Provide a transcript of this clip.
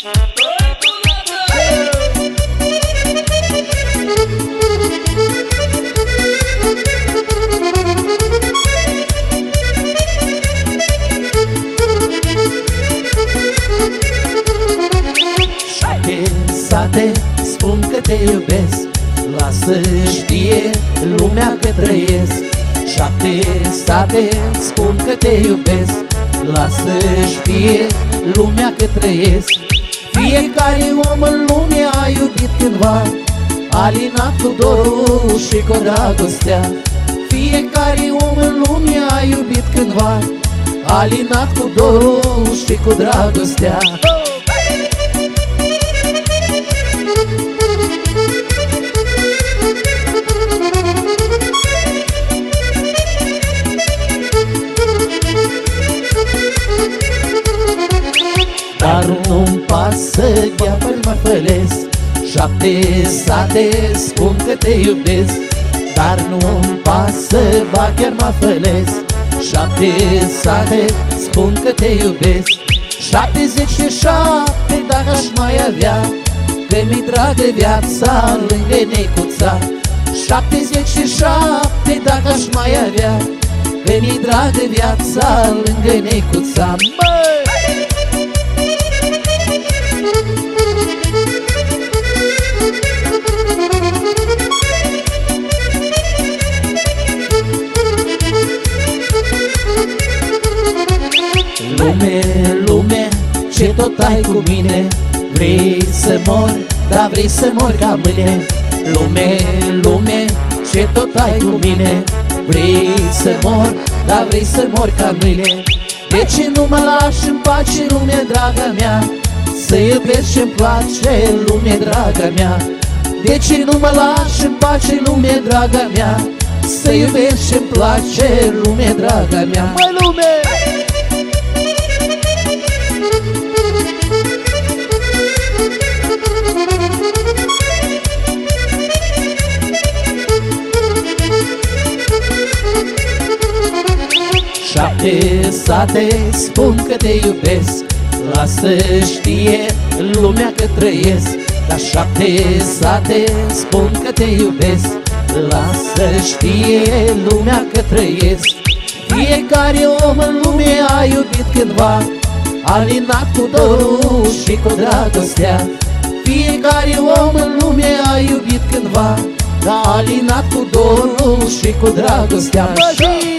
Sate, spun că te iubesc, lasă știe lumea că trăiesc. 7 sate, spun că te iubesc, lasă știe lumea că trăiesc. Fiecare om în lume a iubit cândva, alinat cu dorul și cu dragostea. Fiecare om în lume a iubit cândva, alinat cu dorul și cu dragostea. Dar nu-mi pasă, chiar mă fălesc. 7 sate, spun că te iubesc, dar nu-mi pasă, ba chiar mă fălesc. 7 sate, spun că te iubesc. 77 dacă aș mai avea, că mi-i dragă viața lângă necuța. 77 dacă aș mai avea, că mi-i dragă viața lângă necuța. Lume, lume, ce tot ai cu mine? Vrei să mor, dar vrei să mor ca mâine. Lume, lume, ce tot ai cu mine? Vrei să mor, dar vrei să mor ca mâine. De ce nu mă lași în pace, lume draga mea? Să iubesc ce-mi place, lume draga mea. De ce nu mă lași în pace, lume draga mea? Să iubesc ce-mi place, lume draga mea. Măi, lume! Șapte sate, spun că te iubesc, lasă știe lumea că trăiesc. Dar 7 sate, spun că te iubesc, lasă știe lumea că trăiesc. Fiecare om în lume a iubit cândva, alinat cu dorul și cu dragostea. Fiecare om în lume a iubit cândva, alinat cu dorul și cu dragostea.